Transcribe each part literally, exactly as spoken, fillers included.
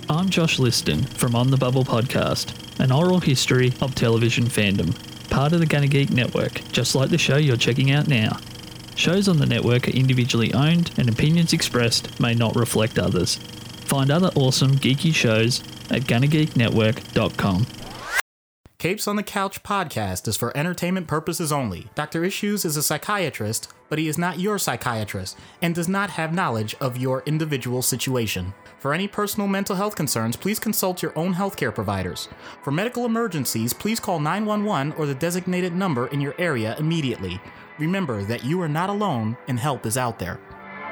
I'm Josh Liston from On the Bubble podcast, an oral history of television fandom, part of the Gunna Geek Network, just like the show you're checking out now. Shows on the network are individually owned, and opinions expressed may not reflect others. Find other awesome geeky shows at gunna geek network dot com. Capes on the Couch podcast is for entertainment purposes only. Doctor Issues is a psychiatrist, but he is not your psychiatrist and does not have knowledge of your individual situation. For any personal mental health concerns, please consult your own healthcare providers. For medical emergencies, please call nine one one or the designated number in your area immediately. Remember that you are not alone and help is out there.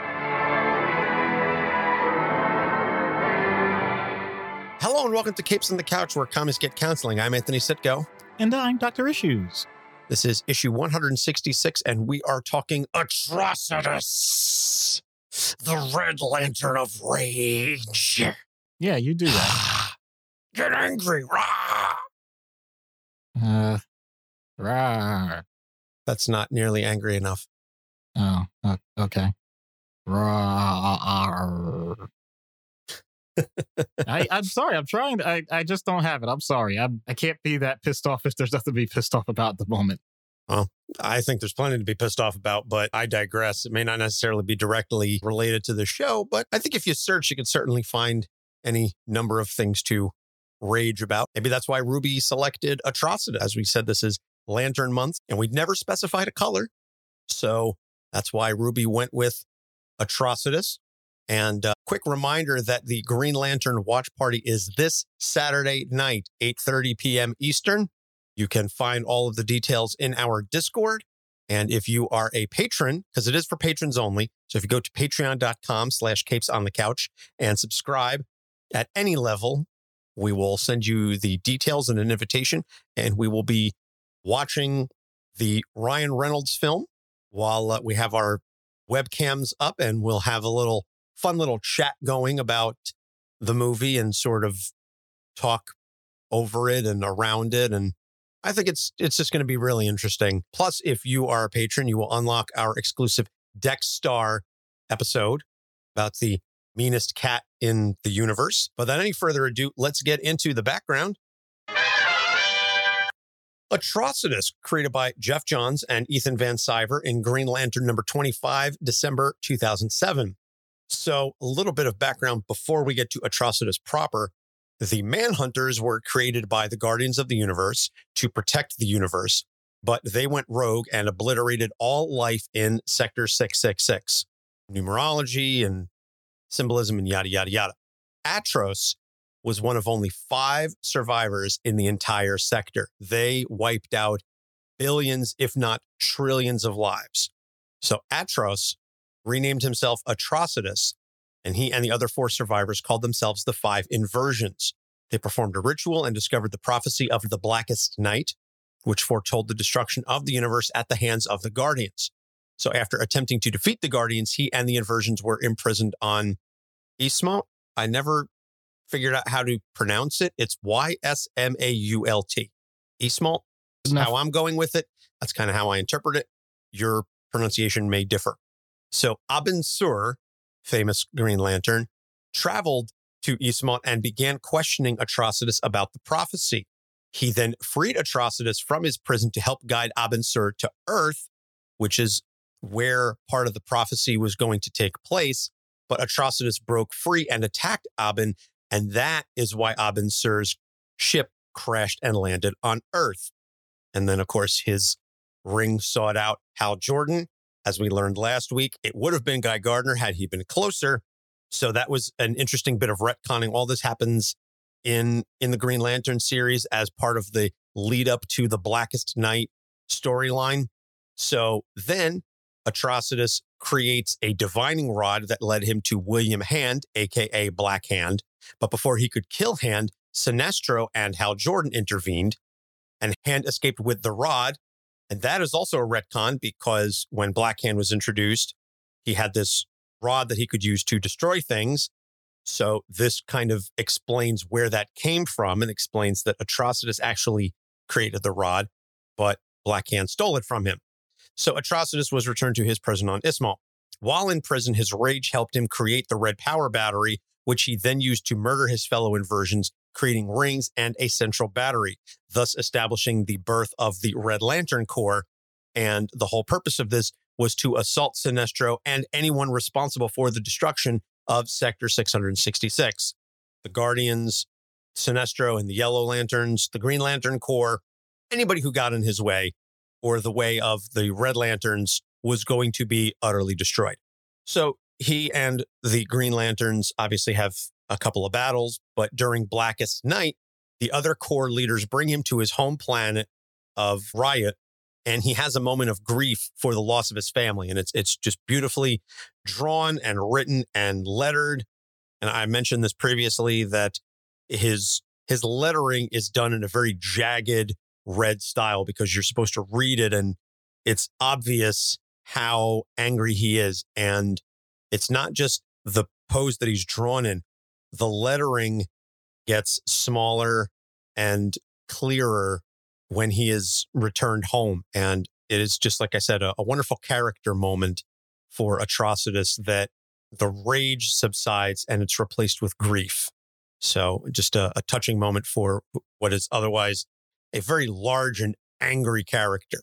Hello and welcome to Capes on the Couch, where comics get counseling. I'm Anthony Sitko. And I'm Doctor Issues. This is issue one hundred sixty-six, and we are talking Atrocitus, the Red Lantern of Rage. Yeah, you do that. Get angry, rah! Uh, rah. That's not nearly angry enough. Oh, uh, okay. Rah. I, I'm sorry. I'm trying. To, I, I just don't have it. I'm sorry. I'm, I can't be that pissed off if there's nothing to be pissed off about at the moment. Well, I think there's plenty to be pissed off about, but I digress. It may not necessarily be directly related to the show, but I think if you search, you can certainly find any number of things to rage about. Maybe that's why Ruby selected Atrocitus. As we said, this is Lantern Month, and we'd never specified a color. So that's why Ruby went with Atrocitus. And uh, quick reminder that the Green Lantern Watch Party is this Saturday night, eight thirty p.m. Eastern. You can find all of the details in our Discord. And if you are a patron, because it is for patrons only, so if you go to patreon.com slash capes on the couch and subscribe at any level, we will send you the details and an invitation, and we will be watching the Ryan Reynolds film while uh, we have our webcams up, and we'll have a little fun little chat going about the movie and sort of talk over it and around it. And I think it's it's just going to be really interesting. Plus, if you are a patron, you will unlock our exclusive Dex Star episode about the meanest cat in the universe. But without any further ado, let's get into the background. Atrocitus, created by Jeff Johns and Ethan Van Sciver in Green Lantern number twenty-five, December two thousand seven. So a little bit of background before we get to Atrocitus proper. The Manhunters were created by the Guardians of the Universe to protect the universe, but they went rogue and obliterated all life in Sector six six six. Numerology and symbolism and yada, yada, yada. Atros was one of only five survivors in the entire sector. They wiped out billions, if not trillions of lives. So Atros renamed himself Atrocitus, and he and the other four survivors called themselves the Five Inversions. They performed a ritual and discovered the prophecy of the Blackest Night, which foretold the destruction of the universe at the hands of the Guardians. So after attempting to defeat the Guardians, he and the Inversions were imprisoned on Ysmault. I never figured out how to pronounce it. It's Y S M A U L T. Ysmault is how I'm going with it. That's kind of how I interpret it. Your pronunciation may differ. So Abin Sur, famous Green Lantern, traveled to Ysmault and began questioning Atrocitus about the prophecy. He then freed Atrocitus from his prison to help guide Abin Sur to Earth, which is where part of the prophecy was going to take place. But Atrocitus broke free and attacked Abin, and that is why Abin Sur's ship crashed and landed on Earth. And then, of course, his ring sought out Hal Jordan. As we learned last week, it would have been Guy Gardner had he been closer. So that was an interesting bit of retconning. All this happens in, in the Green Lantern series as part of the lead up to the Blackest Night storyline. So then Atrocitus creates a divining rod that led him to William Hand, a k a. Black Hand. But before he could kill Hand, Sinestro and Hal Jordan intervened, and Hand escaped with the rod. And that is also a retcon because when Black Hand was introduced, he had this rod that he could use to destroy things. So this kind of explains where that came from and explains that Atrocitus actually created the rod, but Black Hand stole it from him. So Atrocitus was returned to his prison on Ysmault. While in prison, his rage helped him create the Red Power Battery, which he then used to murder his fellow inversions, creating rings and a central battery, thus establishing the birth of the Red Lantern Corps. And the whole purpose of this was to assault Sinestro and anyone responsible for the destruction of Sector six sixty-six. The Guardians, Sinestro and the Yellow Lanterns, the Green Lantern Corps, anybody who got in his way or the way of the Red Lanterns was going to be utterly destroyed. So he and the Green Lanterns obviously have a couple of battles, but during Blackest Night, the other Corps leaders bring him to his home planet of Riot, and he has a moment of grief for the loss of his family. And it's it's just beautifully drawn and written and lettered. And I mentioned this previously, that his his lettering is done in a very jagged red style because you're supposed to read it and it's obvious how angry he is. And it's not just the pose that he's drawn in. The lettering gets smaller and clearer when he is returned home. And it is just, like I said, a, a wonderful character moment for Atrocitus, that the rage subsides and it's replaced with grief. So just a, a touching moment for what is otherwise a very large and angry character.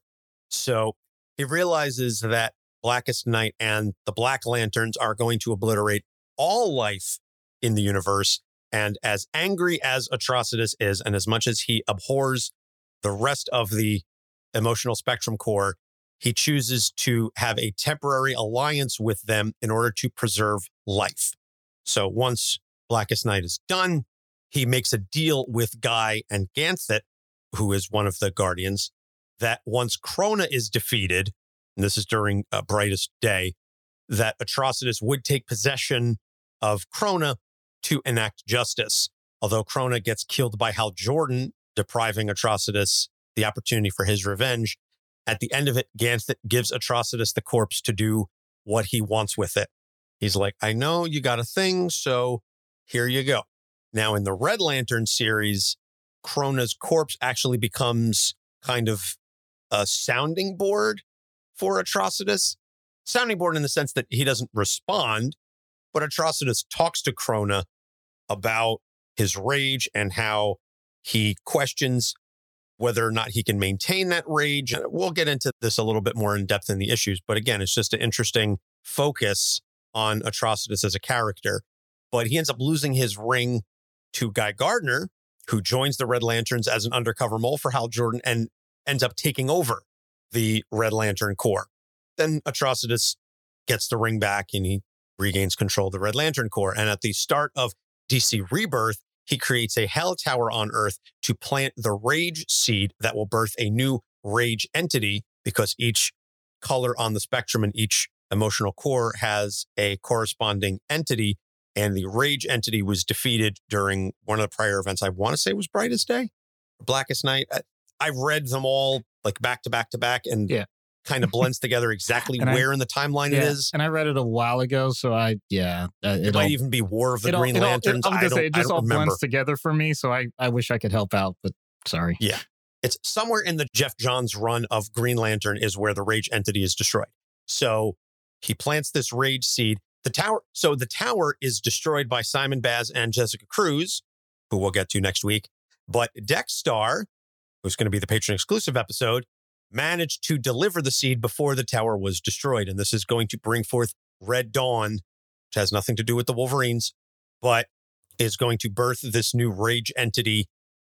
So he realizes that Blackest Night and the Black Lanterns are going to obliterate all life in the universe. And as angry as Atrocitus is, and as much as he abhors the rest of the Emotional Spectrum Corps, he chooses to have a temporary alliance with them in order to preserve life. So once Blackest Night is done, he makes a deal with Guy and Ganthet, who is one of the Guardians, that once Krona is defeated, and this is during uh, Brightest Day, that Atrocitus would take possession of Krona to enact justice. Although Krona gets killed by Hal Jordan, depriving Atrocitus the opportunity for his revenge, at the end of it, Ganthet gives Atrocitus the corpse to do what he wants with it. He's like, I know you got a thing, so here you go. Now, in the Red Lantern series, Krona's corpse actually becomes kind of a sounding board for Atrocitus. Sounding board in the sense that he doesn't respond, but Atrocitus talks to Krona about his rage and how he questions whether or not he can maintain that rage. We'll get into this a little bit more in depth in the issues, but again, it's just an interesting focus on Atrocitus as a character. But he ends up losing his ring to Guy Gardner, who joins the Red Lanterns as an undercover mole for Hal Jordan and ends up taking over the Red Lantern Corps. Then Atrocitus gets the ring back and he regains control of the Red Lantern Corps. And at the start of D C Rebirth, he creates a Hell Tower on Earth to plant the Rage seed that will birth a new Rage entity, because each color on the spectrum and each emotional core has a corresponding entity. And the Rage entity was defeated during one of the prior events. I want to say it was Brightest Day, Blackest Night. I, I've read them all like back to back to back, and yeah. kind of blends together exactly where I, in the timeline yeah, it is. And I read it a while ago, so I, yeah. Uh, it might even be War of the Green all, Lanterns. All, it, I was I say, it just all remember. blends together for me, so I, I wish I could help out, but sorry. Yeah. It's somewhere in the Jeff Johns run of Green Lantern is where the Rage entity is destroyed. So he plants this Rage seed. The tower, so the tower is destroyed by Simon Baz and Jessica Cruz, who we'll get to next week. But Dexstar, who's going to be the Patreon exclusive episode, managed to deliver the seed before the tower was destroyed. And this is going to bring forth Red Dawn, which has nothing to do with the Wolverines, but is going to birth this new Rage entity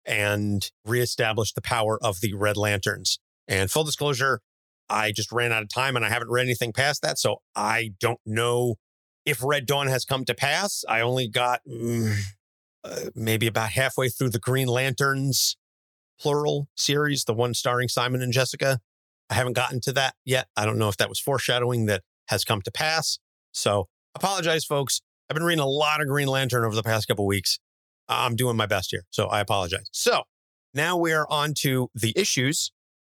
and reestablish the power of the Red Lanterns. And full disclosure, I just ran out of time and I haven't read anything past that. So I don't know if Red Dawn has come to pass. I only got mm, uh, maybe about halfway through the Green Lanterns plural series, the one starring Simon and Jessica. I haven't gotten to that yet. I don't know if that was foreshadowing that has come to pass. So apologize, folks. I've been reading a lot of Green Lantern over the past couple of weeks. I'm doing my best here, so I apologize. So now we are on to the issues.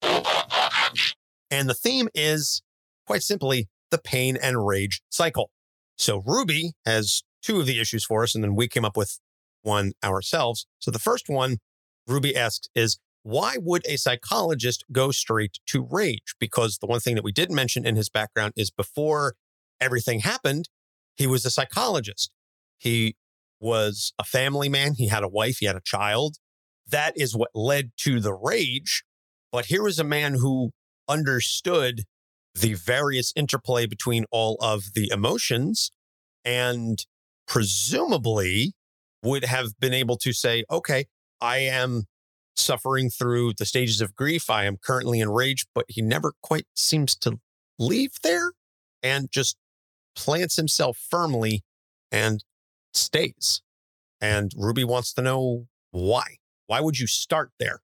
And the theme is, quite simply, the pain and rage cycle. So Ruby has two of the issues for us, and then we came up with one ourselves. So the first one, Ruby asks, is why would a psychologist go straight to rage? Because the one thing that we did mention in his background is before everything happened, he was a psychologist. He was a family man. He had a wife, he had a child. That is what led to the rage. But here was a man who understood the various interplay between all of the emotions and presumably would have been able to say, okay, I am suffering through the stages of grief. I am currently enraged, but he never quite seems to leave there and just plants himself firmly and stays. And Ruby wants to know why. Why would you start there?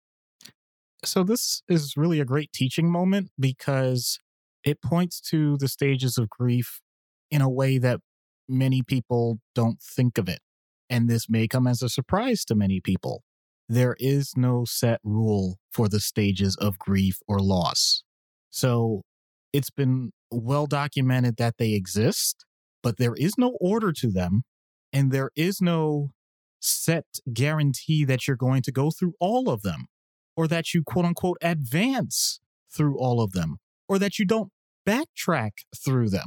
So this is really a great teaching moment because it points to the stages of grief in a way that many people don't think of it. And this may come as a surprise to many people. There is no set rule for the stages of grief or loss. So it's been well documented that they exist, but there is no order to them. And there is no set guarantee that you're going to go through all of them, or that you quote unquote advance through all of them, or that you don't backtrack through them.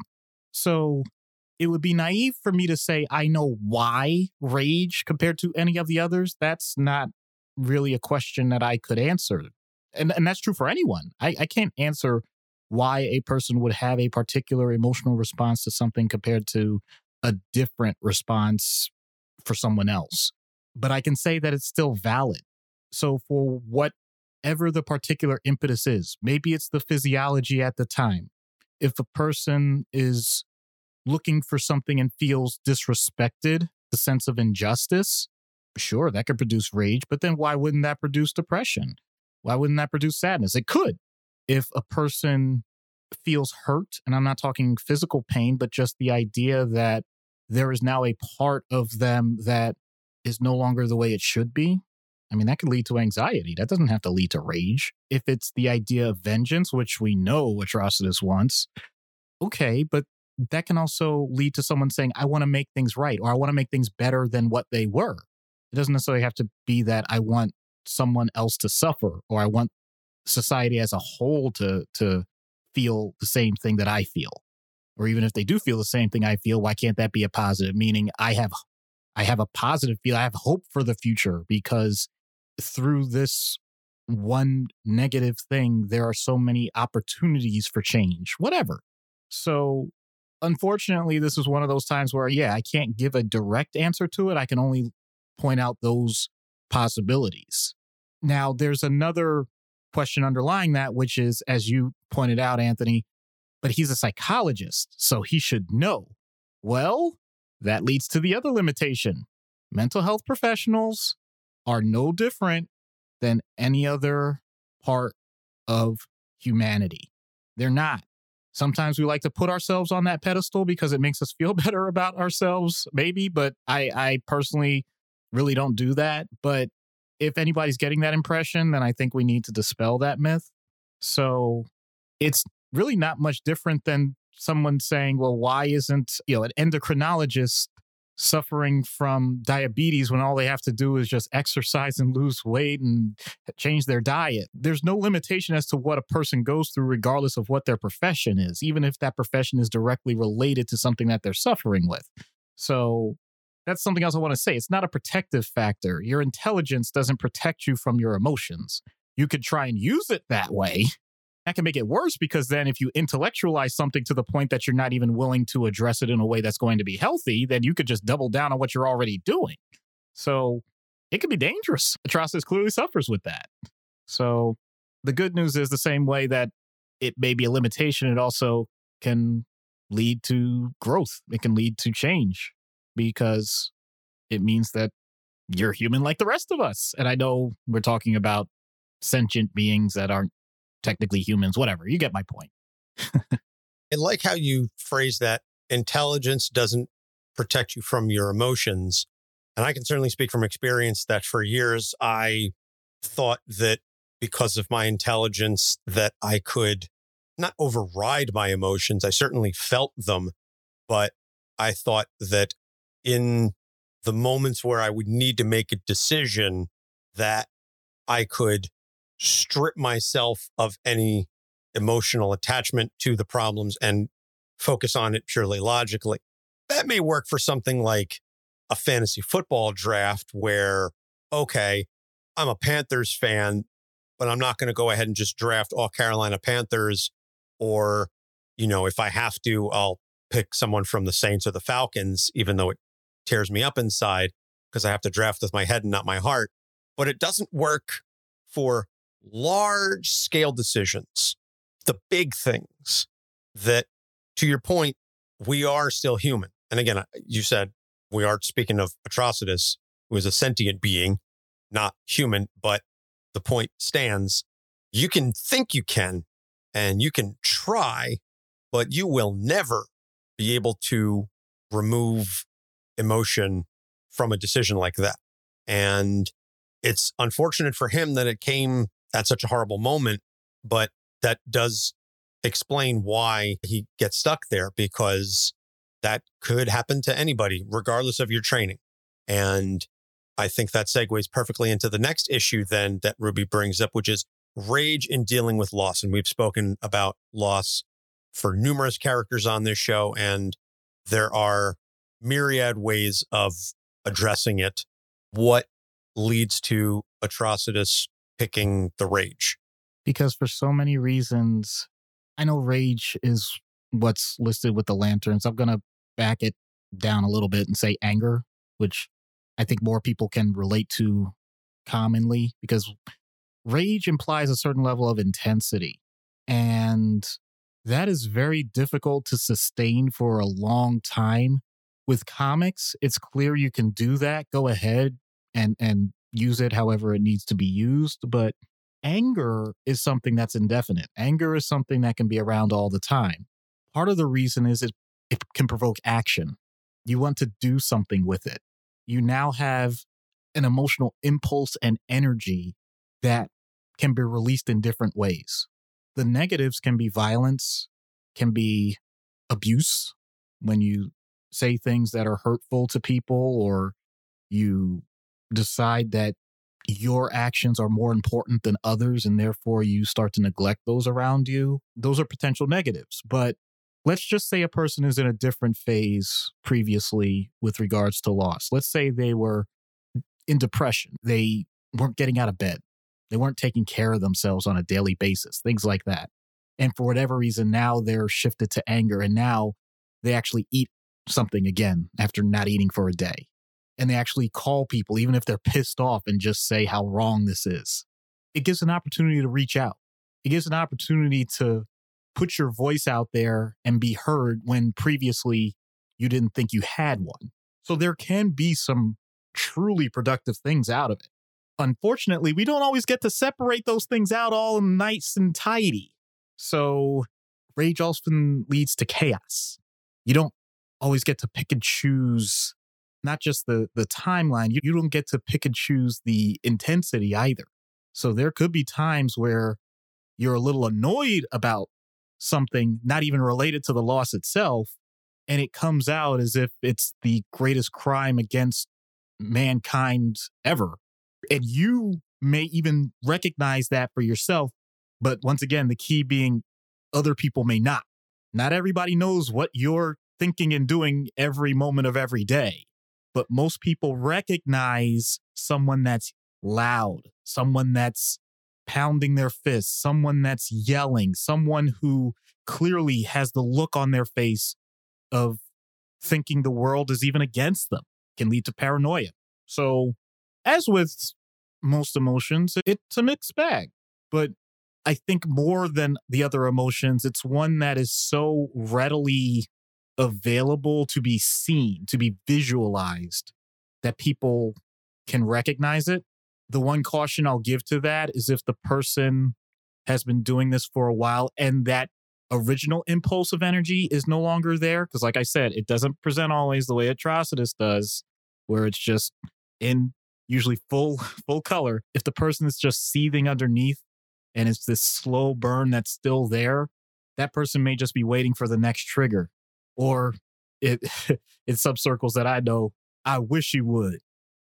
So it would be naive for me to say I know why rage compared to any of the others. That's not really a question that I could answer. And, and that's true for anyone. I, I can't answer why a person would have a particular emotional response to something compared to a different response for someone else. But I can say that it's still valid. So for whatever the particular impetus is, maybe it's the physiology at the time. If a person is looking for something and feels disrespected, the sense of injustice, sure, that could produce rage, but then why wouldn't that produce depression? Why wouldn't that produce sadness? It could. If a person feels hurt, and I'm not talking physical pain, but just the idea that there is now a part of them that is no longer the way it should be, I mean, that could lead to anxiety. That doesn't have to lead to rage. If it's the idea of vengeance, which we know Atrocitus wants, okay, but that can also lead to someone saying, I want to make things right, or I want to make things better than what they were. It doesn't necessarily have to be that I want someone else to suffer, or I want society as a whole to, to feel the same thing that I feel. Or even if they do feel the same thing I feel, why can't that be a positive? Meaning I have, I have a positive feel. I have hope for the future because through this one negative thing, there are so many opportunities for change, whatever. So unfortunately, this is one of those times where, yeah, I can't give a direct answer to it. I can only point out those possibilities. Now, there's another question underlying that, which is, as you pointed out, Anthony, but he's a psychologist, so he should know. Well, that leads to the other limitation. Mental health professionals are no different than any other part of humanity. They're not. Sometimes we like to put ourselves on that pedestal because it makes us feel better about ourselves, maybe, but I, I personally really don't do that. But if anybody's getting that impression, then I think we need to dispel that myth. So it's really not much different than someone saying, well, why isn't, you know, an endocrinologist suffering from diabetes when all they have to do is just exercise and lose weight and change their diet? There's no limitation as to what a person goes through, regardless of what their profession is, even if that profession is directly related to something that they're suffering with. So that's something else I want to say. It's not a protective factor. Your intelligence doesn't protect you from your emotions. You could try and use it that way. That can make it worse because then if you intellectualize something to the point that you're not even willing to address it in a way that's going to be healthy, then you could just double down on what you're already doing. So it can be dangerous. Atrocitus clearly suffers with that. So the good news is the same way that it may be a limitation, it also can lead to growth. It can lead to change because it means that you're human like the rest of us. And I know we're talking about sentient beings that aren't technically humans, whatever. You get my point. I like how you phrase that. Intelligence doesn't protect you from your emotions. And I can certainly speak from experience that for years I thought that because of my intelligence that I could not override my emotions. I certainly felt them, but I thought that in the moments where I would need to make a decision that I could strip myself of any emotional attachment to the problems and focus on it purely logically. That may work for something like a fantasy football draft where, okay, I'm a Panthers fan, but I'm not going to go ahead and just draft all Carolina Panthers. Or, you know, if I have to, I'll pick someone from the Saints or the Falcons, even though it tears me up inside because I have to draft with my head and not my heart. But it doesn't work for large scale decisions, the big things that, to your point, we are still human. And again, you said we are speaking of Atrocitus, who is a sentient being, not human, but the point stands. You can think you can, and you can try, but you will never be able to remove emotion from a decision like that. And it's unfortunate for him that it came at such a horrible moment, but that does explain why he gets stuck there, because that could happen to anybody, regardless of your training. And I think that segues perfectly into the next issue then that Ruby brings up, which is rage in dealing with loss. And we've spoken about loss for numerous characters on this show, and there are myriad ways of addressing it. What leads to Atrocitus picking the rage? Because for so many reasons, I know rage is what's listed with the lanterns. I'm going to back it down a little bit and say anger, which I think more people can relate to commonly, because rage implies a certain level of intensity. And that is very difficult to sustain for a long time. With comics, it's clear you can do that. Go ahead and, and use it however it needs to be used. But anger is something that's indefinite. Anger is something that can be around all the time. Part of the reason is it, it can provoke action. You want to do something with it. You now have an emotional impulse and energy that can be released in different ways. The negatives can be violence, can be abuse, when you say things that are hurtful to people, or you decide that your actions are more important than others, and therefore you start to neglect those around you. Those are potential negatives. But let's just say a person is in a different phase previously with regards to loss. Let's say they were in depression. They weren't getting out of bed. They weren't taking care of themselves on a daily basis, things like that. And for whatever reason, now they're shifted to anger, and now they actually eat something again after not eating for a day. And they actually call people, even if they're pissed off, and just say how wrong this is. It gives an opportunity to reach out. It gives an opportunity to put your voice out there and be heard when previously you didn't think you had one. So there can be some truly productive things out of it. Unfortunately, we don't always get to separate those things out all nice and tidy. So rage often leads to chaos. You don't always get to pick and choose not just the, the timeline, you, you don't get to pick and choose the intensity either. So there could be times where you're a little annoyed about something not even related to the loss itself, and it comes out as if it's the greatest crime against mankind ever. And you may even recognize that for yourself. But once again, the key being other people may not. Not everybody knows what you're thinking and doing every moment of every day. But most people recognize someone that's loud, someone that's pounding their fists, someone that's yelling, someone who clearly has the look on their face of thinking the world is even against them. Can lead to paranoia. So as with most emotions, it's a mixed bag. But I think more than the other emotions, it's one that is so readily available to be seen, to be visualized, that people can recognize it. The one caution I'll give to that is if the person has been doing this for a while and that original impulse of energy is no longer there. Because like I said, it doesn't present always the way Atrocitus does, where it's just in usually full full color. If the person is just seething underneath and it's this slow burn that's still there, that person may just be waiting for the next trigger. Or it in some circles that I know, I wish you would.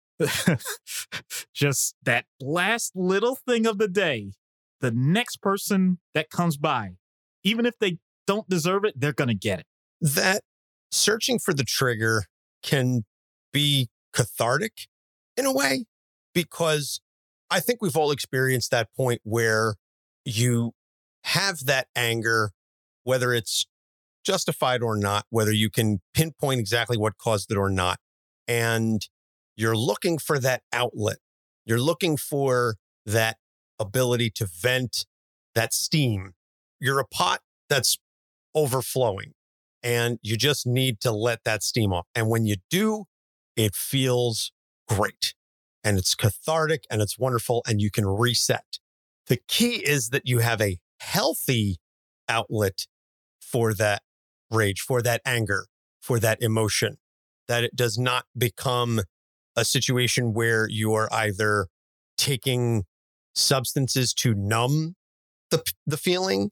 Just that last little thing of the day, the next person that comes by, even if they don't deserve it, they're going to get it. That searching for the trigger can be cathartic in a way, because I think we've all experienced that point where you have that anger, whether it's justified or not, whether you can pinpoint exactly what caused it or not. And you're looking for that outlet. You're looking for that ability to vent that steam. You're a pot that's overflowing and you just need to let that steam off. And when you do, it feels great and it's cathartic and it's wonderful and you can reset. The key is that you have a healthy outlet for that rage, for that anger, for that emotion, that it does not become a situation where you are either taking substances to numb the, the feeling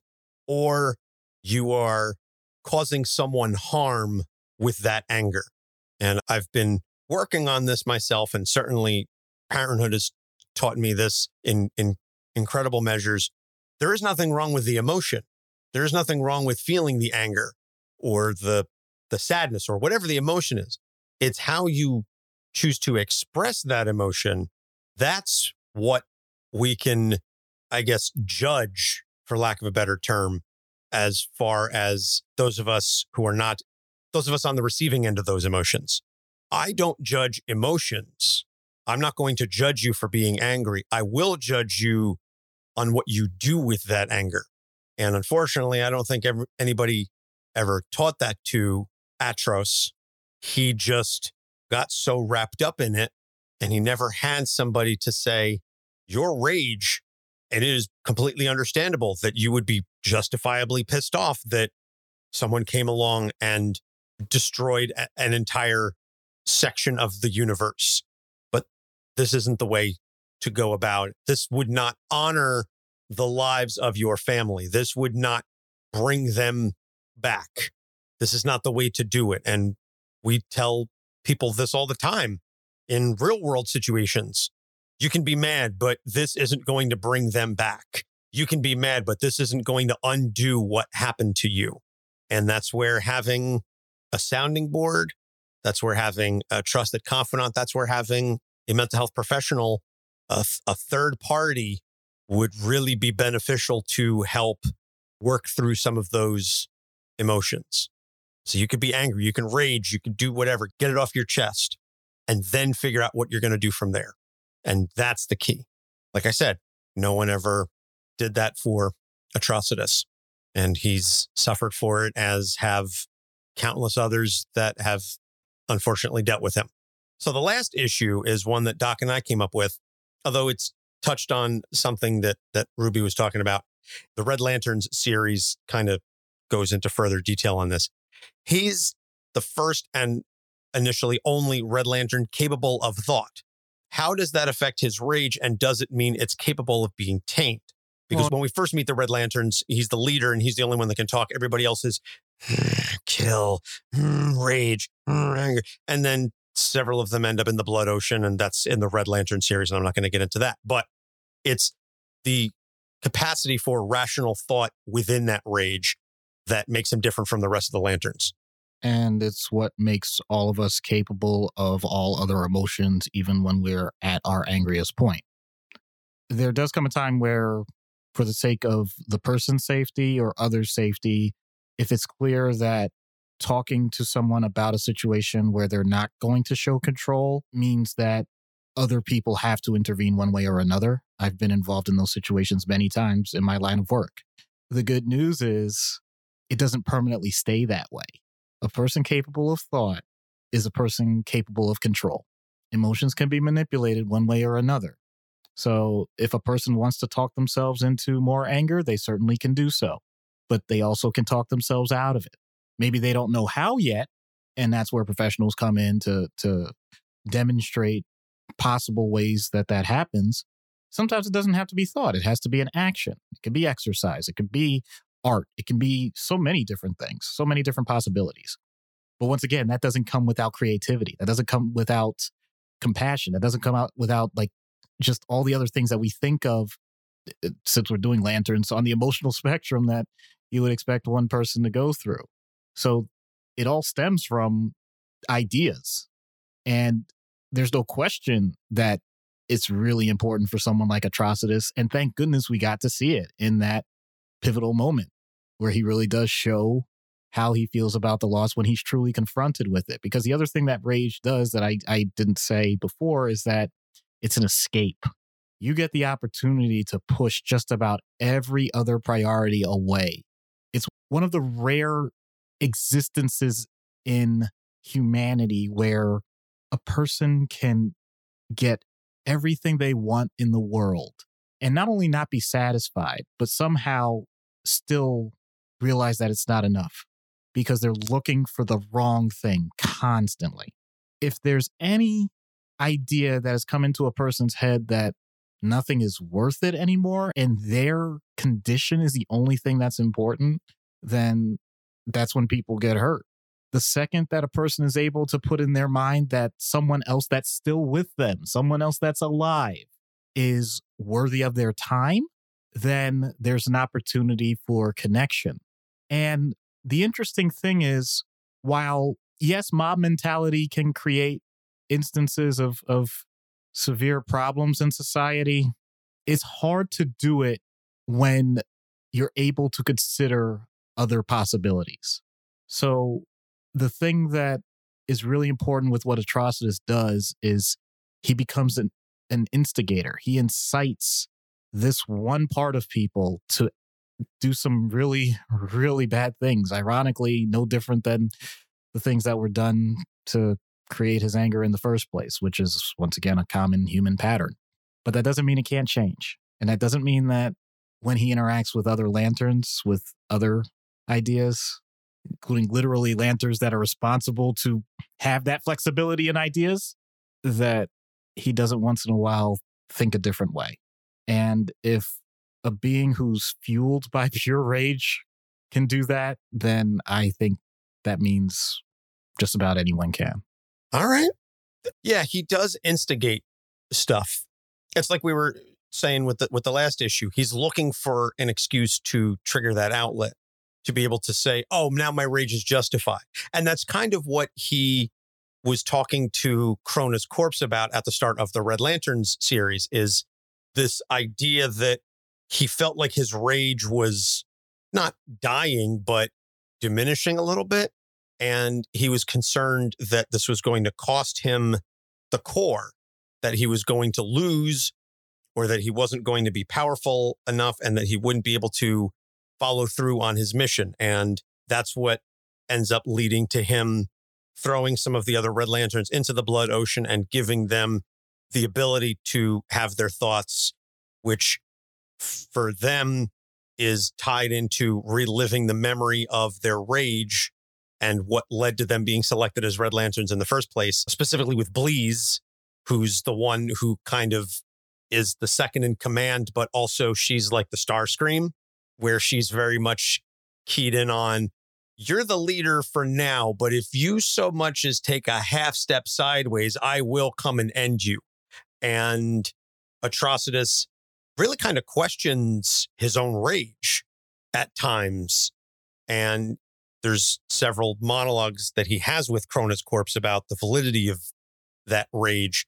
or you are causing someone harm with that anger. And I've been working on this myself, and certainly parenthood has taught me this in, in incredible measures. There is nothing wrong with the emotion. There is nothing wrong with feeling the anger or the the sadness or whatever the emotion is. It's how you choose to express that emotion. That's what we can, I guess, judge, for lack of a better term, as far as those of us who are not, those of us on the receiving end of those emotions. I don't judge emotions. I'm not going to judge you for being angry. I will judge you on what you do with that anger. And unfortunately, I don't think ever, anybody ever taught that to Atros. He just got so wrapped up in it, and he never had somebody to say, your rage, and it is completely understandable that you would be justifiably pissed off that someone came along and destroyed a, an entire section of the universe. But this isn't the way to go about it. This would not honor the lives of your family. This would not bring them back. This is not the way to do it. And we tell people this all the time in real world situations. You can be mad, but this isn't going to bring them back. You can be mad, but this isn't going to undo what happened to you. And that's where having a sounding board, that's where having a trusted confidant, that's where having a mental health professional, a, a third party would really be beneficial to help work through some of those emotions. So you could be angry, you can rage, you can do whatever, get it off your chest, and then figure out what you're going to do from there. And that's the key. Like I said, no one ever did that for Atrocitus, and he's suffered for it, as have countless others that have unfortunately dealt with him. So the last issue is one that Doc and I came up with, although it's touched on something that that Ruby was talking about. The Red Lanterns series kind of goes into further detail on this. He's the first and initially only Red Lantern capable of thought. How does that affect his rage, and does it mean it's capable of being tamed? Because well, when we first meet the Red Lanterns, he's the leader and he's the only one that can talk. Everybody else is kill, rage, anger. And then several of them end up in the Blood Ocean, and that's in the Red Lantern series, and I'm not going to get into that. But it's the capacity for rational thought within that rage that makes him different from the rest of the Lanterns. And it's what makes all of us capable of all other emotions, even when we're at our angriest point. There does come a time where, for the sake of the person's safety or others' safety, if it's clear that talking to someone about a situation where they're not going to show control means that other people have to intervene one way or another. I've been involved in those situations many times in my line of work. The good news is it doesn't permanently stay that way. A person capable of thought is a person capable of control. Emotions can be manipulated one way or another. So if a person wants to talk themselves into more anger, they certainly can do so. But they also can talk themselves out of it. Maybe they don't know how yet, and that's where professionals come in to, to demonstrate possible ways that that happens. Sometimes it doesn't have to be thought. It has to be an action. It can be exercise. It could be art. It can be so many different things, so many different possibilities. But once again, that doesn't come without creativity. That doesn't come without compassion. That doesn't come out without like just all the other things that we think of, since we're doing lanterns, on the emotional spectrum that you would expect one person to go through. So it all stems from ideas. And there's no question that it's really important for someone like Atrocitus. And thank goodness we got to see it in that pivotal moment where he really does show how he feels about the loss when he's truly confronted with it. Because the other thing that rage does that I, I didn't say before is that it's an escape. You get the opportunity to push just about every other priority away. It's one of the rare existences in humanity where a person can get everything they want in the world and not only not be satisfied, but somehow still realize that it's not enough because they're looking for the wrong thing constantly. If there's any idea that has come into a person's head that nothing is worth it anymore and their condition is the only thing that's important, then that's when people get hurt. The second that a person is able to put in their mind that someone else that's still with them, someone else that's alive, is worthy of their time, then there's an opportunity for connection. And the interesting thing is, while, yes, mob mentality can create instances of, of severe problems in society, it's hard to do it when you're able to consider other possibilities. So the thing that is really important with what Atrocitus does is he becomes an, an instigator. He incites this one part of people to do some really, really bad things. Ironically, no different than the things that were done to create his anger in the first place, which is, once again, a common human pattern. But that doesn't mean it can't change. And that doesn't mean that when he interacts with other lanterns, with other ideas, including literally lanterns that are responsible to have that flexibility in ideas, that he doesn't once in a while think a different way. And if a being who's fueled by pure rage can do that, then I think that means just about anyone can. All right. Yeah, he does instigate stuff. It's like we were saying with the, with the last issue. He's looking for an excuse to trigger that outlet, to be able to say, oh, now my rage is justified. And that's kind of what he was talking to Krona's corpse about at the start of the Red Lanterns series, is this idea that he felt like his rage was not dying, but diminishing a little bit. And he was concerned that this was going to cost him the core, that he was going to lose, or that he wasn't going to be powerful enough and that he wouldn't be able to follow through on his mission. And that's what ends up leading to him throwing some of the other Red Lanterns into the Blood Ocean and giving them the ability to have their thoughts, which for them is tied into reliving the memory of their rage and what led to them being selected as Red Lanterns in the first place, specifically with Bleez, who's the one who kind of is the second in command, but also she's like the Starscream, where she's very much keyed in on, you're the leader for now, but if you so much as take a half step sideways, I will come and end you. And Atrocitus really kind of questions his own rage at times. And there's several monologues that he has with Krona's corpse about the validity of that rage.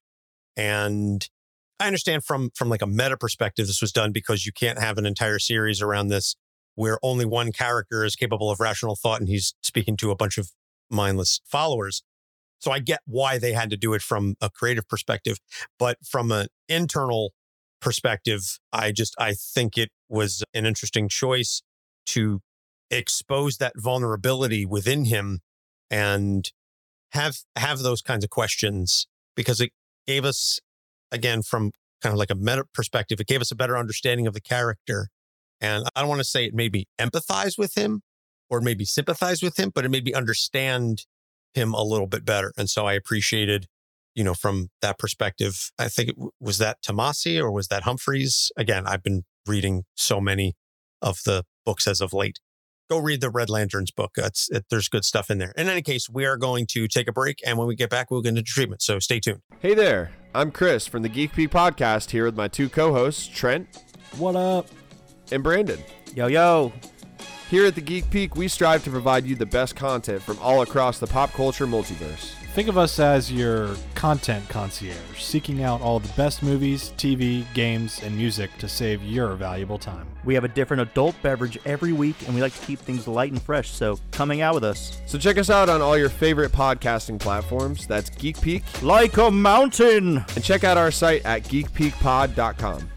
And I understand from, from like a meta perspective, this was done because you can't have an entire series around this where only one character is capable of rational thought and he's speaking to a bunch of mindless followers. So I get why they had to do it from a creative perspective, but from an internal perspective, I just, I think it was an interesting choice to expose that vulnerability within him and have, have those kinds of questions, because it gave us, again, from kind of like a meta perspective, it gave us a better understanding of the character. And I don't want to say it made me empathize with him or maybe sympathize with him, but it made me understand him a little bit better. And so I appreciated, you know, from that perspective, I think it was that Tomasi or was that Humphreys? Again, I've been reading so many of the books as of late. Go read the Red Lanterns book. It's, it, there's good stuff in there. In any case, we are going to take a break. And when we get back, we'll get into treatment. So stay tuned. Hey there. I'm Chris from the Geek Peak podcast here with my two co-hosts, Trent. What up? And Brandon. Yo, yo. Here at the Geek Peak, we strive to provide you the best content from all across the pop culture multiverse. Think of us as your content concierge, seeking out all the best movies, T V, games, and music to save your valuable time. We have a different adult beverage every week, and we like to keep things light and fresh, so come hang out with us. So check us out on all your favorite podcasting platforms. That's Geek Peak. Like a mountain! And check out our site at geek peak pod dot com.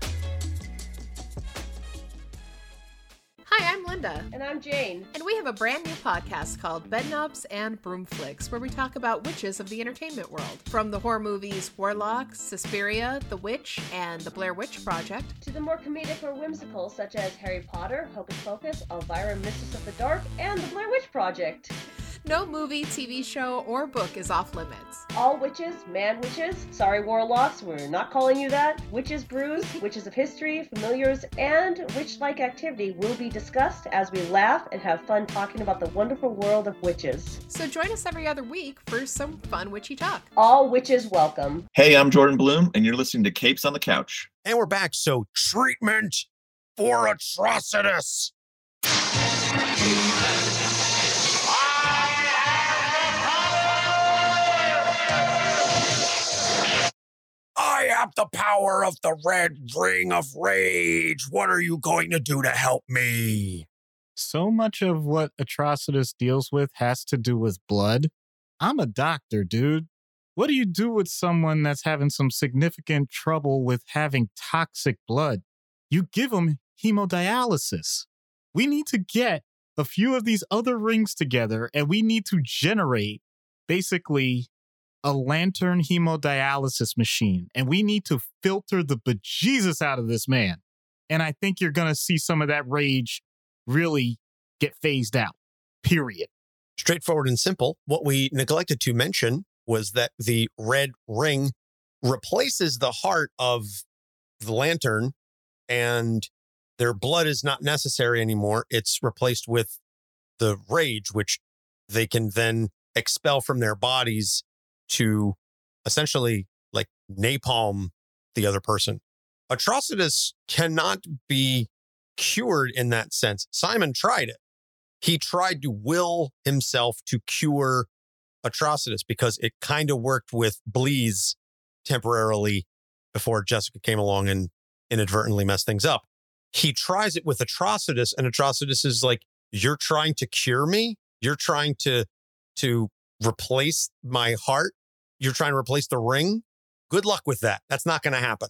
Hi, I'm Linda. And I'm Jane. And we have a brand new podcast called Bedknobs and Broomflicks, where we talk about witches of the entertainment world. From the horror movies Warlock, Suspiria, The Witch, and The Blair Witch Project, to the more comedic or whimsical, such as Harry Potter, Hocus Pocus, Elvira, Mistress of the Dark, and The Blair Witch Project. No movie, T V show, or book is off limits. All witches, man witches, sorry warlocks, we're not calling you that, witches brews, witches of history, familiars, and witch-like activity will be discussed as we laugh and have fun talking about the wonderful world of witches. So join us every other week for some fun witchy talk. All witches welcome. Hey, I'm Jordan Bloom, and you're listening to Capes on the Couch. And we're back, so treatment for Atrocitus. I have the power of the red ring of rage. What are you going to do to help me? So much of what Atrocitus deals with has to do with blood. I'm a doctor, dude. What do you do with someone that's having some significant trouble with having toxic blood? You give them hemodialysis. We need to get a few of these other rings together, and we need to generate basically a lantern hemodialysis machine, and we need to filter the bejesus out of this man. And I think you're going to see some of that rage really get phased out, period. Straightforward and simple. What we neglected to mention was that the red ring replaces the heart of the lantern, and their blood is not necessary anymore. It's replaced with the rage, which they can then expel from their bodies to essentially like napalm the other person. Atrocitus cannot be cured in that sense. Simon tried it. He tried to will himself to cure Atrocitus because it kind of worked with Bleeze temporarily before Jessica came along and inadvertently messed things up. He tries it with Atrocitus, and Atrocitus is like, you're trying to cure me? You're trying to to replace my heart? You're trying to replace the ring? Good luck with that. That's not going to happen.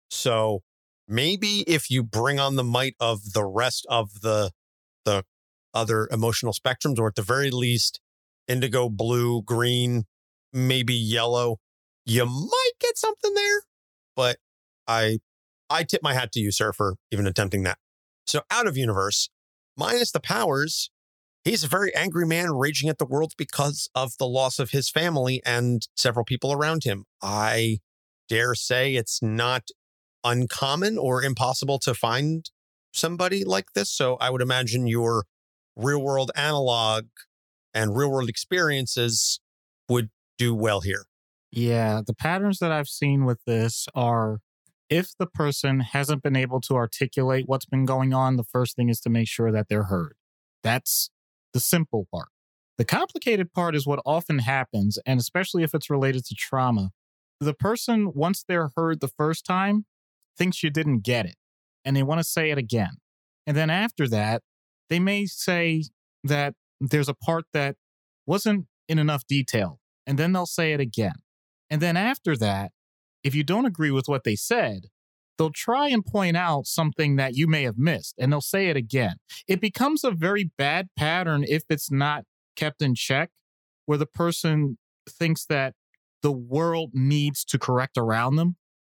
So maybe if you bring on the might of the rest of the the other emotional spectrums, or at the very least, indigo, blue, green, maybe yellow, you might get something there. But I I tip my hat to you, sir, for even attempting that. So out of universe, minus the powers, he's a very angry man raging at the world because of the loss of his family and several people around him. I dare say it's not uncommon or impossible to find somebody like this. So I would imagine your real world analog and real world experiences would do well here. Yeah, the patterns that I've seen with this are if the person hasn't been able to articulate what's been going on, the first thing is to make sure that they're heard. That's the simple part. The complicated part is what often happens, and especially if it's related to trauma. The person, once they're heard the first time, thinks you didn't get it, and they want to say it again. And then after that, they may say that there's a part that wasn't in enough detail, and then they'll say it again. And then after that, if you don't agree with what they said, they'll try and point out something that you may have missed, and they'll say it again. It becomes a very bad pattern if it's not kept in check, where the person thinks that the world needs to correct around them,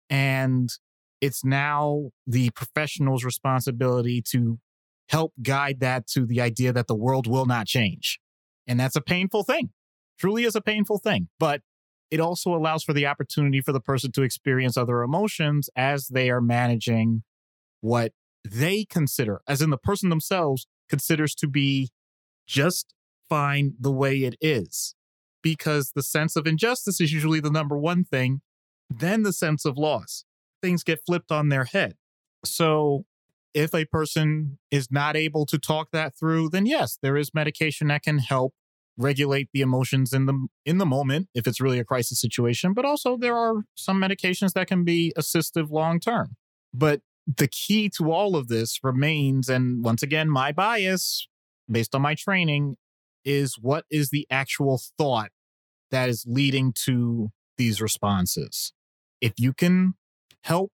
and it's now the professional's responsibility to help guide that to the idea that the world will not change. And that's a painful thing. Truly is a painful thing. But it also allows for the opportunity for the person to experience other emotions as they are managing what they consider, as in the person themselves considers to be just fine the way it is. Because the sense of injustice is usually the number one thing, then the sense of loss. Things get flipped on their head. So if a person is not able to talk that through, then yes, there is medication that can help regulate the emotions in the in the moment if it's really a crisis situation, but also there are some medications that can be assistive long term. But the key to all of this remains, and once again, my bias based on my training, is what is the actual thought that is leading to these responses. If you can help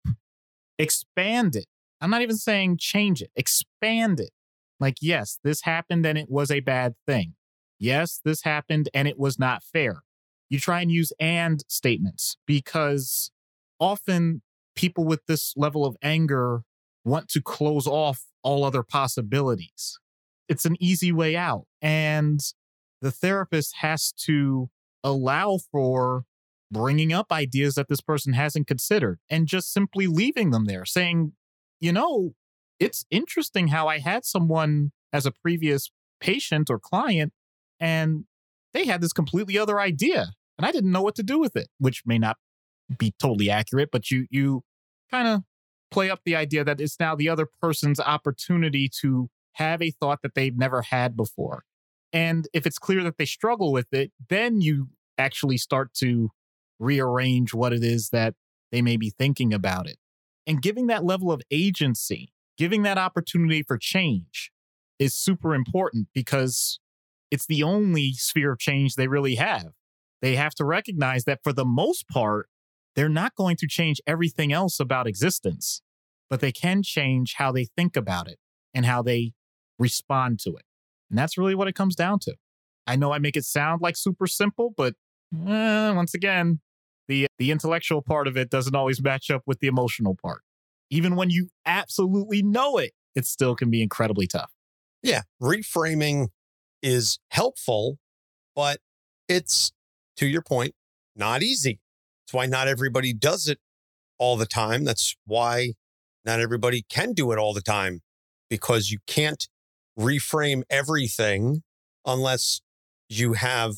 expand it, I'm not even saying change it, expand it. Like, yes, this happened and it was a bad thing. Yes, this happened and it was not fair. You try and use and statements because often people with this level of anger want to close off all other possibilities. It's an easy way out. And the therapist has to allow for bringing up ideas that this person hasn't considered and just simply leaving them there, saying, you know, it's interesting how I had someone as a previous patient or client and they had this completely other idea and I didn't know what to do with it, which may not be totally accurate, but you you kind of play up the idea that it's now the other person's opportunity to have a thought that they've never had before. And if it's clear that they struggle with it, then you actually start to rearrange what it is that they may be thinking about it. And giving that level of agency, giving that opportunity for change is super important because it's the only sphere of change they really have. They have to recognize that for the most part, they're not going to change everything else about existence, but they can change how they think about it and how they respond to it. And that's really what it comes down to. I know I make it sound like super simple, but eh, once again, the, the intellectual part of it doesn't always match up with the emotional part. Even when you absolutely know it, it still can be incredibly tough. Yeah, reframing is helpful, but it's, to your point, not easy. That's why not everybody does it all the time. That's why not everybody can do it all the time, because you can't reframe everything unless you have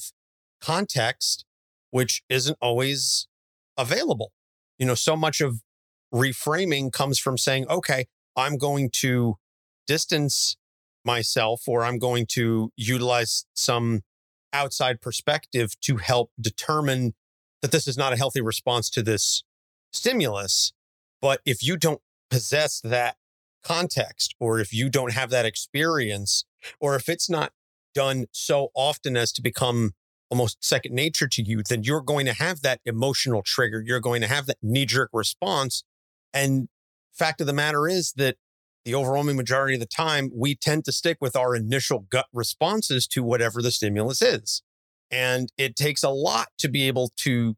context, which isn't always available. You know, so much of reframing comes from saying, okay, I'm going to distance myself, or I'm going to utilize some outside perspective to help determine that this is not a healthy response to this stimulus. But if you don't possess that context, or if you don't have that experience, or if it's not done so often as to become almost second nature to you, then you're going to have that emotional trigger. You're going to have that knee-jerk response. And fact of the matter is that the overwhelming majority of the time, we tend to stick with our initial gut responses to whatever the stimulus is. And it takes a lot to be able to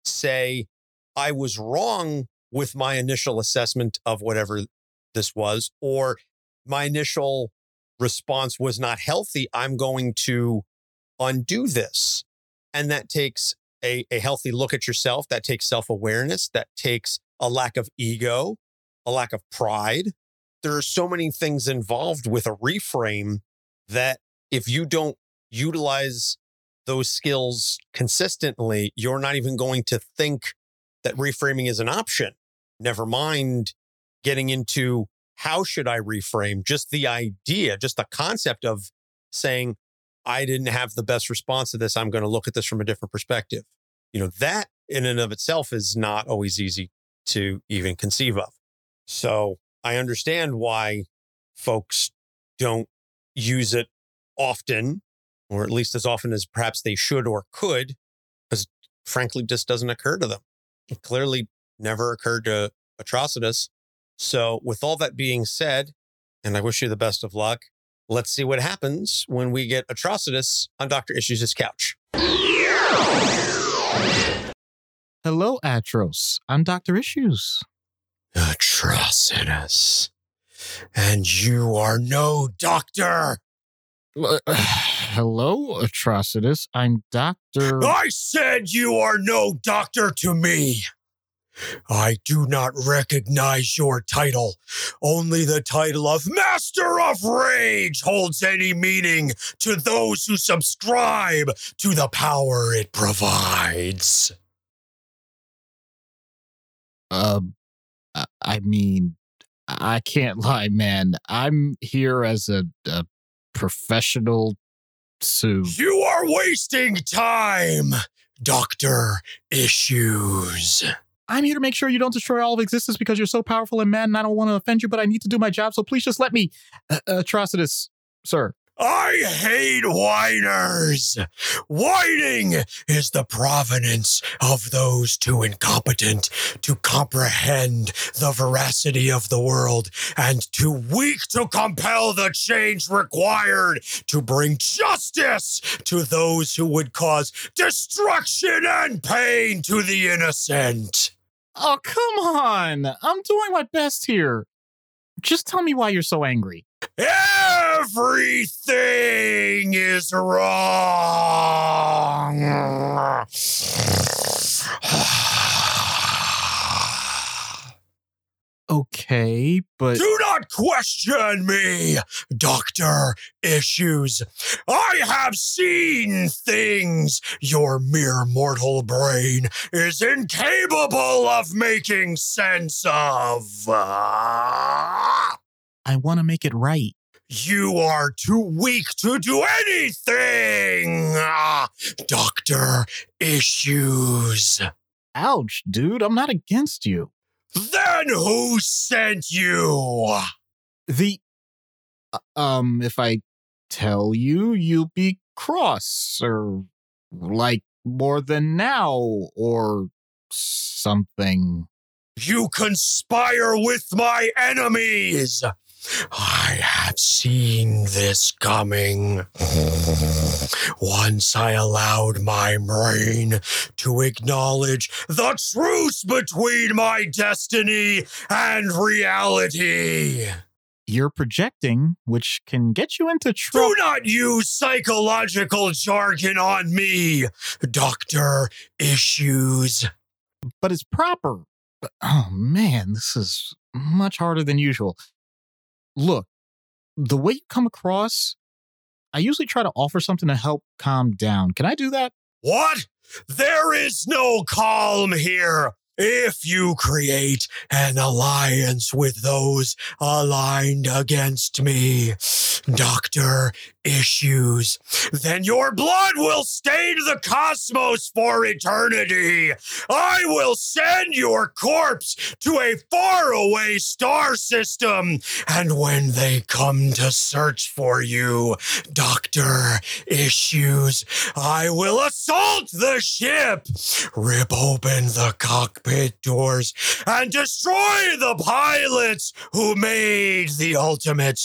say, I was wrong with my initial assessment of whatever this was, or my initial response was not healthy. I'm going to undo this. And that takes a, a healthy look at yourself. That takes self-awareness. That takes a lack of ego, a lack of pride. There are so many things involved with a reframe that if you don't utilize those skills consistently, you're not even going to think that reframing is an option. Never mind getting into how should I reframe? Just the idea, just the concept of saying, I didn't have the best response to this. I'm going to look at this from a different perspective. You know, that in and of itself is not always easy to even conceive of. So I understand why folks don't use it often, or at least as often as perhaps they should or could, because frankly, just doesn't occur to them. It clearly never occurred to Atrocitus. So with all that being said, and I wish you the best of luck, let's see what happens when we get Atrocitus on Doctor Issues' couch. Hello, Atros. I'm Doctor Issues. Atrocitus. And you are no doctor. Uh, hello, Atrocitus. I'm Doctor I said you are no doctor to me. I do not recognize your title. Only the title of Master of Rage holds any meaning to those who subscribe to the power it provides. Uh, I mean, I can't lie, man. I'm here as a, a professional Sue. You are wasting time, Doctor Issues. I'm here to make sure you don't destroy all of existence because you're so powerful and mad, and I don't want to offend you, but I need to do my job, so please just let me. Uh, Atrocitus, sir. I hate whiners. Whining is the provenance of those too incompetent to comprehend the veracity of the world and too weak to compel the change required to bring justice to those who would cause destruction and pain to the innocent. Oh, come on. I'm doing my best here. Just tell me why you're so angry. Everything is wrong. Okay, but... Do not question me, Doctor Issues. I have seen things your mere mortal brain is incapable of making sense of. I want to make it right. You are too weak to do anything, Doctor Issues. Ouch, dude, I'm not against you. Then who sent you? The, uh, um, if I tell you, you'll be cross, or like more than now, or something. You conspire with my enemies. I have seen this coming. Once I allowed my brain to acknowledge the truce between my destiny and reality. You're projecting, which can get you into trouble. Do not use psychological jargon on me, Doctor Issues. But it's proper. Oh man, this is much harder than usual. Look, the way you come across, I usually try to offer something to help calm down. Can I do that? What? There is no calm here. If you create an alliance with those aligned against me, Doctor Issues, then your blood will stain the cosmos for eternity. I will send your corpse to a faraway star system, and when they come to search for you, Doctor Issues, I will assault the ship, rip open the cockpit pit doors and destroy the pilots who made the ultimate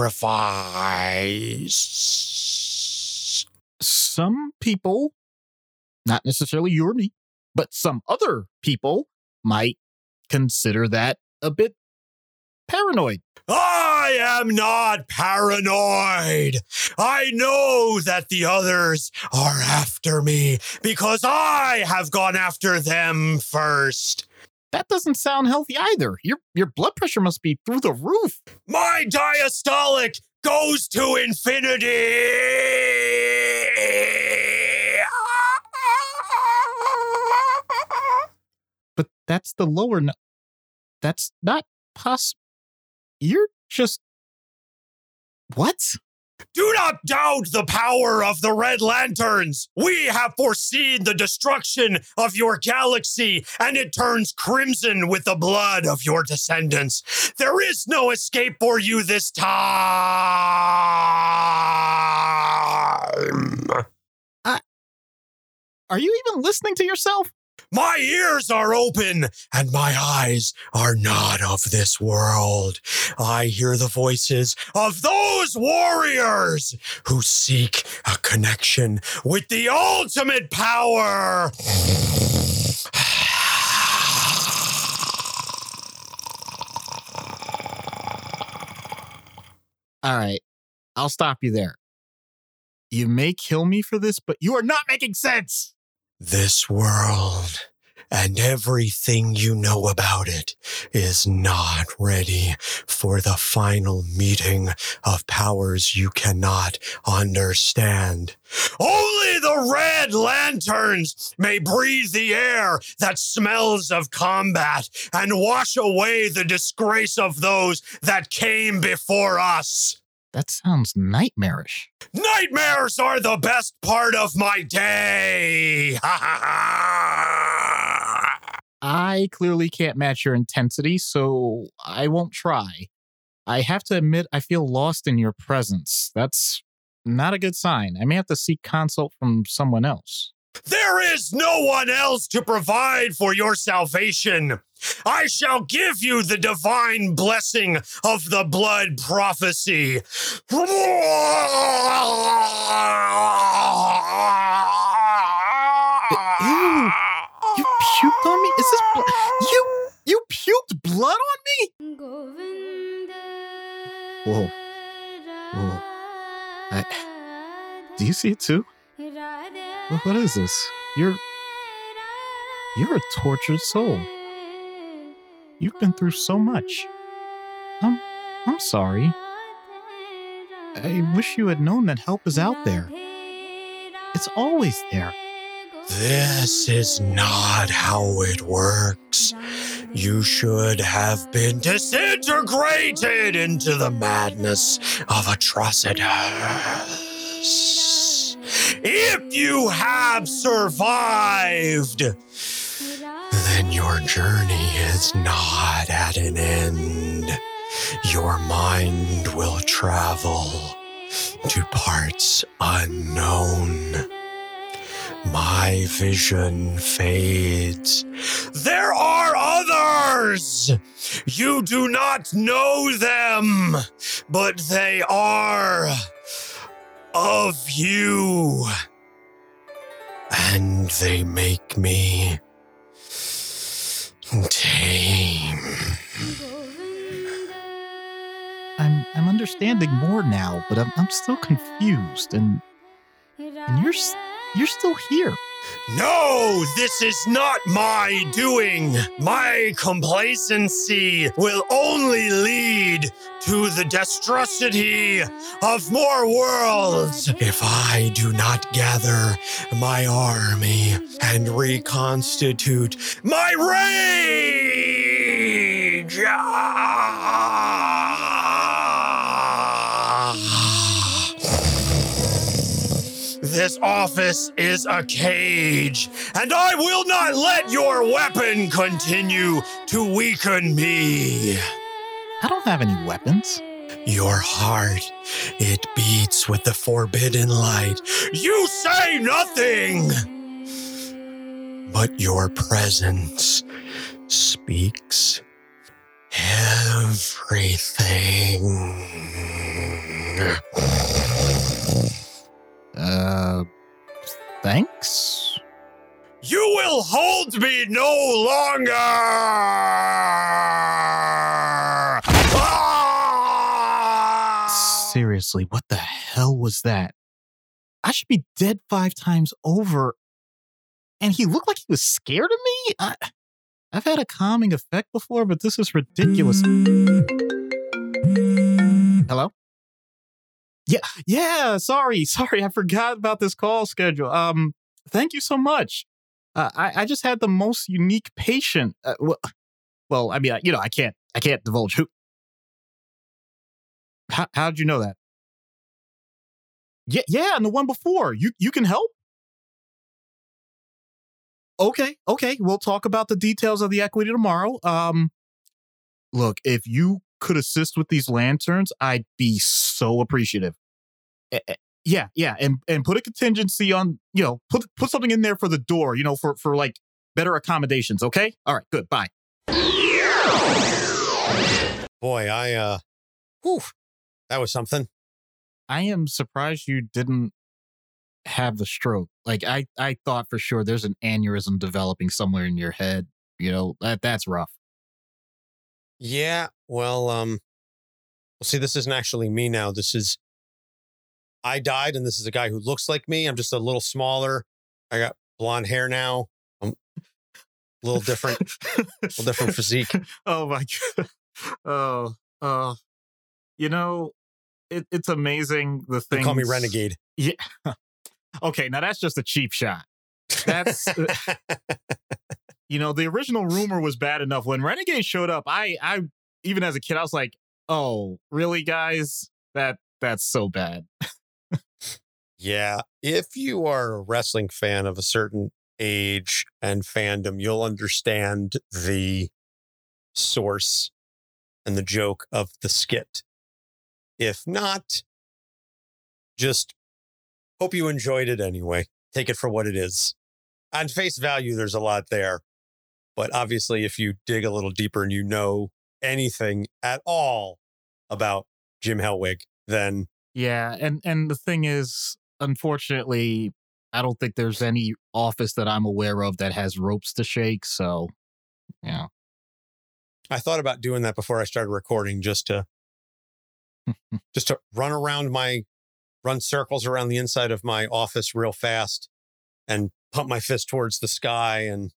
sacrifice. Some people, not necessarily you or me, but some other people might consider that a bit paranoid. I am not paranoid. I know that the others are after me because I have gone after them first. That doesn't sound healthy either. Your your blood pressure must be through the roof. My diastolic goes to infinity. But that's the lower... No- that's not possible. You're just... What? Do not doubt the power of the Red Lanterns. We have foreseen the destruction of your galaxy, and it turns crimson with the blood of your descendants. There is no escape for you this time. Uh, are you even listening to yourself? My ears are open and my eyes are not of this world. I hear the voices of those warriors who seek a connection with the ultimate power. All right, I'll stop you there. You may kill me for this, but you are not making sense. This world and everything you know about it is not ready for the final meeting of powers you cannot understand. Only the Red Lanterns may breathe the air that smells of combat and wash away the disgrace of those that came before us. That sounds nightmarish. Nightmares are the best part of my day! Ha ha ha! I clearly can't match your intensity, so I won't try. I have to admit, I feel lost in your presence. That's not a good sign. I may have to seek consult from someone else. There is no one else to provide for your salvation. I shall give you the divine blessing of the blood prophecy. You, you puked on me? Is this blood? You, you puked blood on me? Whoa. Whoa. I, do you see it too? What, what is this? You're... You're a tortured soul. You've been through so much. I'm... I'm sorry. I wish you had known that help is out there. It's always there. This is not how it works. You should have been disintegrated into the madness of Atrocitus. If you have survived, then your journey is not at an end. Your mind will travel to parts unknown. My vision fades. There are others! You do not know them, but they are of you. And they make me tame. I'm I'm understanding more now, but I'm I'm still confused, and and you're you're still here. No, this is not my doing. My complacency will only lead to the destrucity of more worlds if I do not gather my army and reconstitute my rage. This office is a cage, and I will not let your weapon continue to weaken me. I don't have any weapons. Your heart, it beats with the forbidden light. You say nothing, but your presence speaks everything. Uh, thanks? You will hold me no longer! Ah! Seriously, what the hell was that? I should be dead five times over. And he looked like he was scared of me? I, I've had a calming effect before, but this is ridiculous. Hello? Yeah, yeah, sorry, sorry, I forgot about this call schedule. Um, thank you so much. Uh, I, I just had the most unique patient. Uh, well, well, I mean, I, you know, I can't, I can't divulge who. How, how'd you know that? Yeah, yeah, and the one before. You, you can help? Okay, okay, we'll talk about the details of the equity tomorrow. Um, look, if you could assist with these lanterns, I'd be so appreciative. Uh, yeah, yeah, and and put a contingency on, you know, put put something in there for the door, you know, for for like better accommodations, okay? All right, good, bye. Boy, I, uh, whew, that was something. I am surprised you didn't have the stroke. Like, I, I thought for sure there's an aneurysm developing somewhere in your head. You know, that that's rough. Yeah, well, um, well, see, this isn't actually me now. This is, I died, and this is a guy who looks like me. I'm just a little smaller. I got blonde hair now. I'm a little different, a little different physique. Oh my God. Oh, uh, you know, it, it's amazing the thing. They call me Renegade. Yeah. Okay, now that's just a cheap shot. That's, you know, the original rumor was bad enough. When Renegade showed up, I, I, even as a kid, I was like, oh, really, guys? That That's so bad. Yeah. If you are a wrestling fan of a certain age and fandom, you'll understand the source and the joke of the skit. If not, just hope you enjoyed it anyway. Take it for what it is. On face value, there's a lot there. But obviously, if you dig a little deeper and you know anything at all about Jim Hellwig, then... Yeah, and, and the thing is, unfortunately, I don't think there's any office that I'm aware of that has ropes to shake, so, yeah. I thought about doing that before I started recording, just to just to run around my, run circles around the inside of my office real fast and pump my fist towards the sky and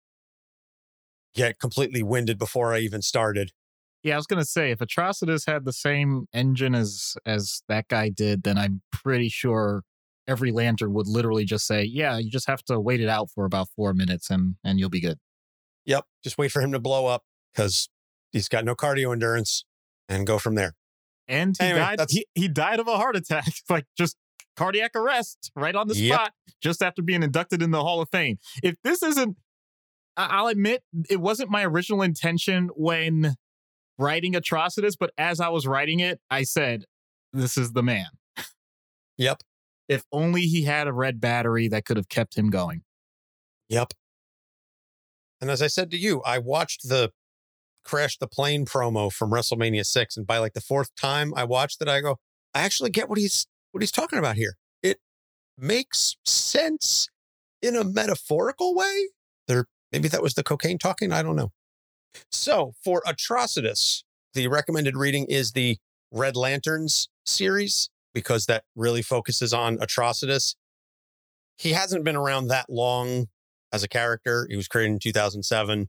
get completely winded before I even started. Yeah, I was going to say, if Atrocitus had the same engine as as that guy did, then I'm pretty sure every lantern would literally just say, yeah, you just have to wait it out for about four minutes and, and you'll be good. Yep, just wait for him to blow up because he's got no cardio endurance and go from there. And he Anyway, died. that's- He, he died of a heart attack, like just cardiac arrest right on the Yep. spot, just after being inducted in the Hall of Fame. If this isn't, I- I'll admit, it wasn't my original intention when writing Atrocitus, but as I was writing it, I said, "This is the man." Yep, If only he had a red battery that could have kept him going. yep. And as I said to you, I watched the Crash the Plane promo from WrestleMania six, and by like the fourth time I watched it, I go, I actually get what he's what he's talking about here. It makes sense in a metaphorical way. There, maybe that was the cocaine talking. I don't know. So for Atrocitus, the recommended reading is the Red Lanterns series because that really focuses on Atrocitus. He hasn't been around that long as a character. He was created in two thousand seven.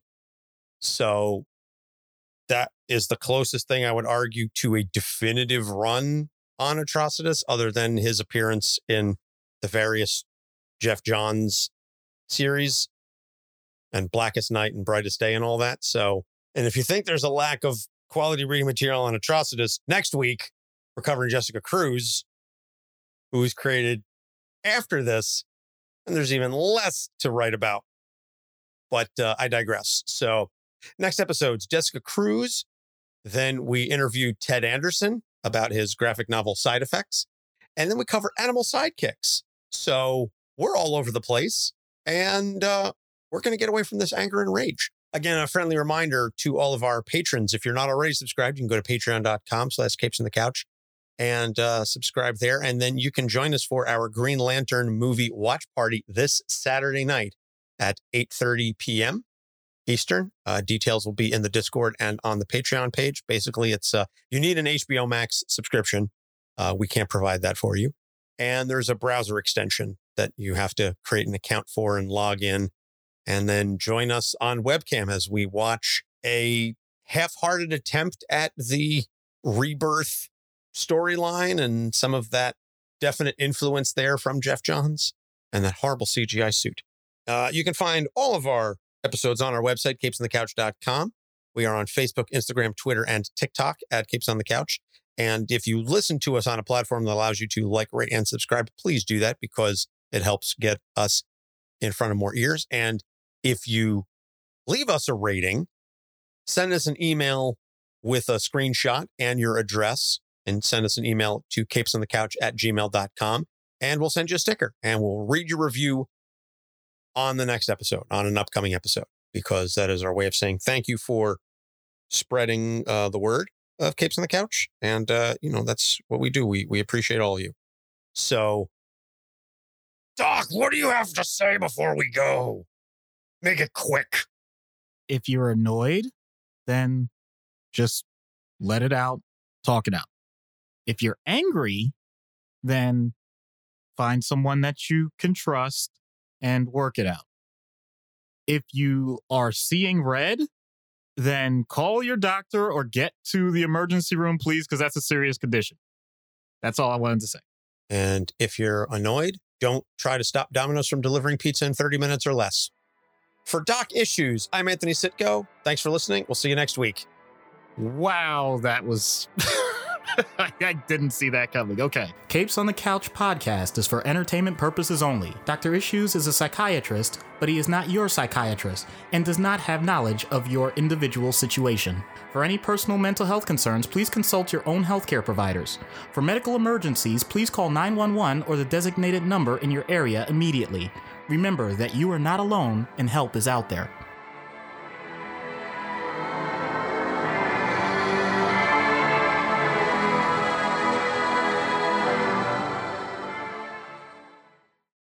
So that is the closest thing I would argue to a definitive run on Atrocitus, other than his appearance in the various Jeff Johns series and Blackest Night and Brightest Day and all that. So, and if you think there's a lack of quality reading material on Atrocitus, next week we're covering Jessica Cruz, who was created after this, and there's even less to write about. But uh, I digress. So next episode's Jessica Cruz. Then we interview Ted Anderson about his graphic novel Side Effects. And then we cover Animal Sidekicks. So we're all over the place. And uh, we're going to get away from this anger and rage. Again, a friendly reminder to all of our patrons. If you're not already subscribed, you can go to patreon.com slash capes on the couch and uh, subscribe there. And then you can join us for our Green Lantern movie watch party this Saturday night at eight thirty p.m. Eastern. Uh, details will be in the Discord and on the Patreon page. Basically, it's uh, you need an H B O Max subscription. Uh, we can't provide that for you. And there's a browser extension that you have to create an account for and log in. And then join us on webcam as we watch a half-hearted attempt at the Rebirth storyline and some of that definite influence there from Jeff Johns and that horrible C G I suit. Uh, you can find all of our episodes on our website, capes on the couch dot com. We are on Facebook, Instagram, Twitter, and TikTok at Capes on the Couch. And if you listen to us on a platform that allows you to like, rate, and subscribe, please do that because it helps get us in front of more ears. And if you leave us a rating, send us an email with a screenshot and your address and send us an email to capes on the couch at gmail dot com. And we'll send you a sticker and we'll read your review on the next episode, on an upcoming episode, because that is our way of saying thank you for spreading uh, the word of Capes on the Couch. And, uh, you know, that's what we do. We, we appreciate all of you. So, Doc, what do you have to say before we go? Make it quick. If you're annoyed, then just let it out, talk it out. If you're angry, then find someone that you can trust and work it out. If you are seeing red, then call your doctor or get to the emergency room, please, because that's a serious condition. That's all I wanted to say. And if you're annoyed, don't try to stop Domino's from delivering pizza in thirty minutes or less. For Doc Issues, I'm Anthony Sitko. Thanks for listening. We'll see you next week. Wow, that was I didn't see that coming. Okay. Capes on the Couch podcast is for entertainment purposes only. Doctor Issues is a psychiatrist, but he is not your psychiatrist and does not have knowledge of your individual situation. For any personal mental health concerns, please consult your own healthcare providers. For medical emergencies, please call nine one one or the designated number in your area immediately. Remember that you are not alone and help is out there.